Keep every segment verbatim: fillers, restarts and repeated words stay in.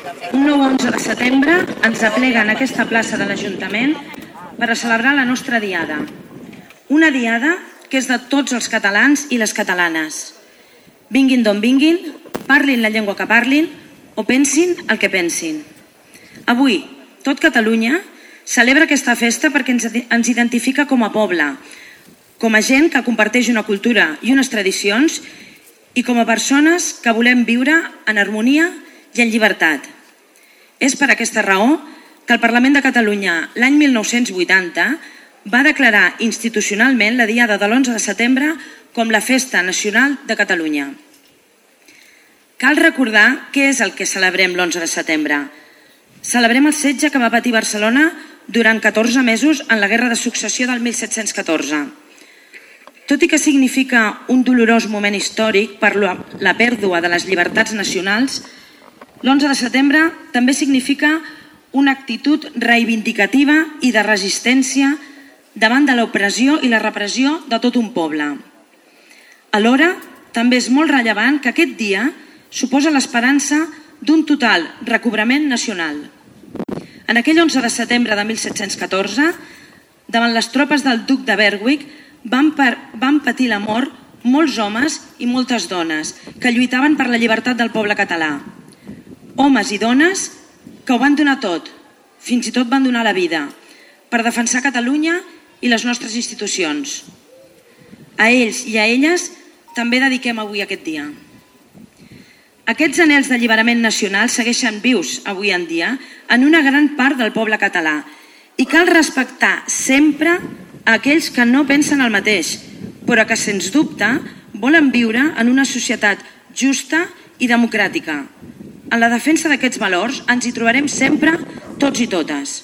Un nou onze de setembre ens aplega en aquesta plaça de l'Ajuntament per a celebrar la nostra diada. Una diada que és de tots els catalans i les catalanes. Vinguin d'on vinguin, parlin la llengua que parlin o pensin el que pensin. Avui, tot Catalunya celebra aquesta festa perquè ens, ens identifica com a poble, com a gent que comparteix una cultura i unes tradicions i com a persones que volem viure en harmonia i en llibertat. És per aquesta raó que el Parlament de Catalunya l'any mil nou-cents vuitanta va declarar institucionalment la diada de l'onze de setembre com la Festa Nacional de Catalunya. Cal recordar què és el que celebrem l'onze de setembre. Celebrem el setge que va patir Barcelona durant catorze mesos en la Guerra de Successió del mil set-cents catorze. Tot i que significa un dolorós moment històric per la pèrdua de les llibertats nacionals, l'onze de setembre també significa una actitud reivindicativa i de resistència davant de l'opressió i la repressió de tot un poble. Alhora, també és molt rellevant que aquest dia suposa l'esperança d'un total recobrament nacional. En aquell onze de setembre de mil set-cents catorze, davant les tropes del duc de Berwick, van, per, van patir la mort molts homes i moltes dones que lluitaven per la llibertat del poble català. Homes i dones que ho van donar tot, fins i tot van donar la vida, per defensar Catalunya i les nostres institucions. A ells i a elles també dediquem avui aquest dia. Aquests anhels d'alliberament nacional segueixen vius avui en dia en una gran part del poble català i cal respectar sempre a aquells que no pensen el mateix, però que, sens dubte, volen viure en una societat justa i democràtica. En la defensa d'aquests valors ens hi trobarem sempre tots i totes.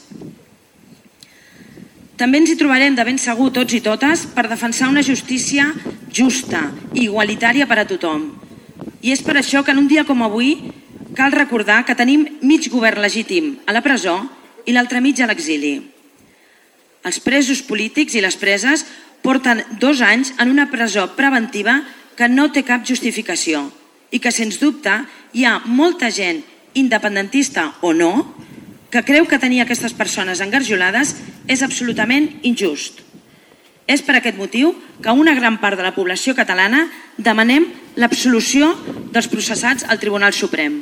També ens hi trobarem de ben segur tots i totes per defensar una justícia justa i igualitària per a tothom. I és per això que en un dia com avui cal recordar que tenim mig govern legítim a la presó i l'altre mig a l'exili. Els presos polítics i les preses porten dos anys en una presó preventiva que no té cap justificació i que, sens dubte, hi ha molta gent, independentista o no, que creu que tenir aquestes persones engarjolades és absolutament injust. És per aquest motiu que una gran part de la població catalana demanem l'absolució dels processats al Tribunal Suprem.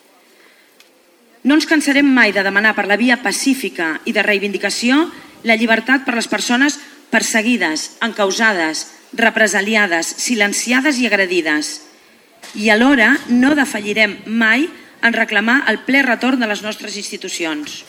No ens cansarem mai de demanar per la via pacífica i de reivindicació la llibertat per les persones perseguides, encausades, represaliades, silenciades i agredides. I alhora no defallirem mai en reclamar el ple retorn de les nostres institucions.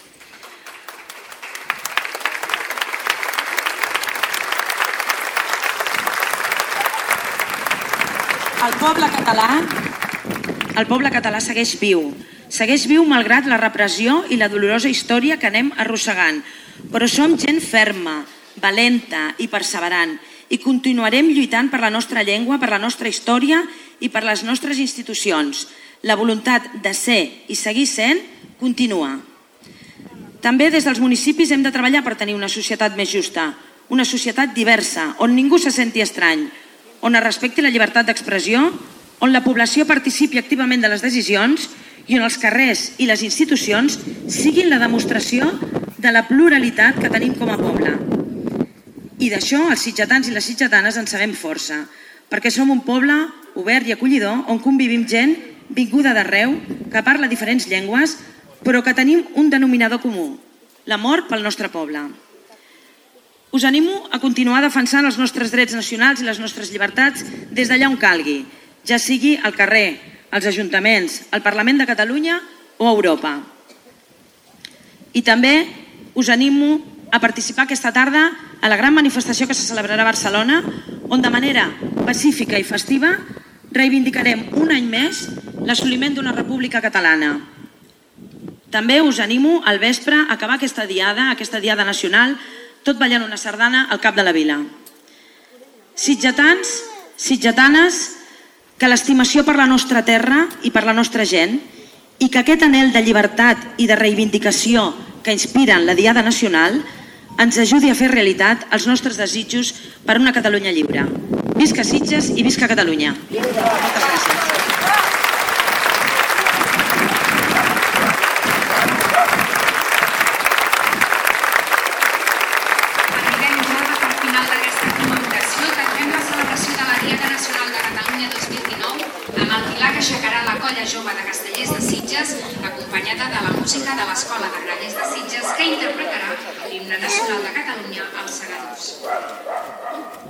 El poble català, el poble català segueix viu. Segueix viu malgrat la repressió i la dolorosa història que anem arrossegant. Però som gent ferma, valenta i perseverant i continuarem lluitant per la nostra llengua, per la nostra història i per les nostres institucions. La voluntat de ser i seguir sent continua. També des dels municipis hem de treballar per tenir una societat més justa, una societat diversa, on ningú se senti estrany, on es respecti la llibertat d'expressió, on la població participi activament de les decisions i on els carrers i les institucions siguin la demostració de la pluralitat que tenim com a poble. I d'això els sitgetans i les sitgetanes en sabem força, perquè som un poble obert i acollidor on convivim gent vinguda d'arreu, que parla diferents llengües, però que tenim un denominador comú, l'amor pel nostre poble. Us animo a continuar defensant els nostres drets nacionals i les nostres llibertats des d'allà on calgui, ja sigui al carrer, als ajuntaments, al Parlament de Catalunya o a Europa. I també us animo a participar aquesta tarda a la gran manifestació que se celebrarà a Barcelona, on de manera pacífica i festiva reivindicarem un any més l'assoliment d'una república catalana. També us animo al vespre a acabar aquesta diada, aquesta diada nacional, tot ballant una sardana al cap de la vila. Sitgetans, sitgetanes, que l'estimació per la nostra terra i per la nostra gent i que aquest anhel de llibertat i de reivindicació que inspiren la Diada Nacional ens ajudi a fer realitat els nostres desitjos per una Catalunya lliure. Visca Sitges i visca Catalunya. Moltes gràcies. Grallers de Sitges, acompanyada de la música de l'Escola de Grallers de Sitges, que interpretarà l'himne nacional de Catalunya als Segadors.